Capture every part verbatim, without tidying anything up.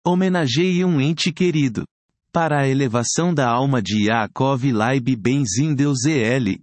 Homenageie um ente querido. Para a elevação da alma de Yaakov Laib Ben Zindel Z L.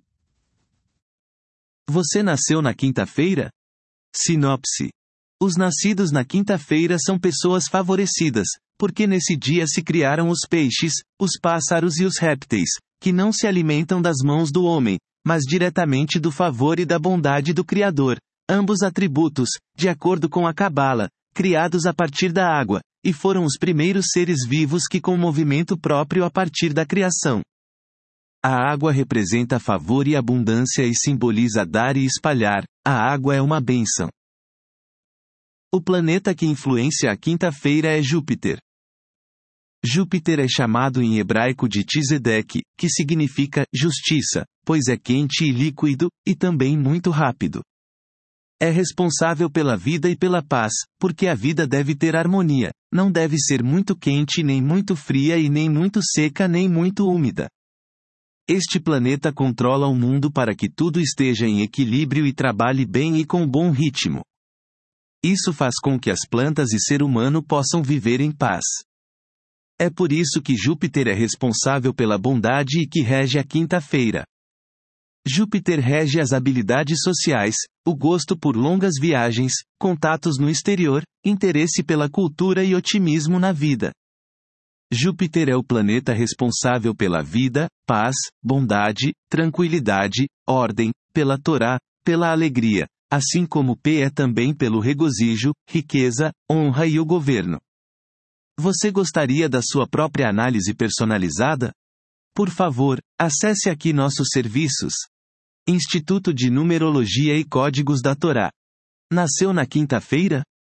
Você nasceu na quinta-feira? Sinopse. Os nascidos na quinta-feira são pessoas favorecidas, porque nesse dia se criaram os peixes, os pássaros e os répteis, que não se alimentam das mãos do homem, mas diretamente do favor e da bondade do Criador, ambos atributos, de acordo com a Cabala, criados a partir da água, e foram os primeiros seres vivos que com movimento próprio a partir da criação. A água representa favor e abundância e simboliza dar e espalhar, a água é uma bênção. O planeta que influencia a quinta-feira é Júpiter. Júpiter é chamado em hebraico de Tzedek, que significa justiça, pois é quente e líquido, e também muito rápido. É responsável pela vida e pela paz, porque a vida deve ter harmonia, não deve ser muito quente nem muito fria e nem muito seca nem muito úmida. Este planeta controla o mundo para que tudo esteja em equilíbrio e trabalhe bem e com bom ritmo. Isso faz com que as plantas e ser humano possam viver em paz. É por isso que Júpiter é responsável pela bondade e que rege a quinta-feira. Júpiter rege as habilidades sociais, o gosto por longas viagens, contatos no exterior, interesse pela cultura e otimismo na vida. Júpiter é o planeta responsável pela vida, paz, bondade, tranquilidade, ordem, pela Torá, pela alegria, assim como P é também pelo regozijo, riqueza, honra e o governo. Você gostaria da sua própria análise personalizada? Por favor, acesse aqui nossos serviços. Instituto de Numerologia e Códigos da Torá. Nasceu na quinta-feira?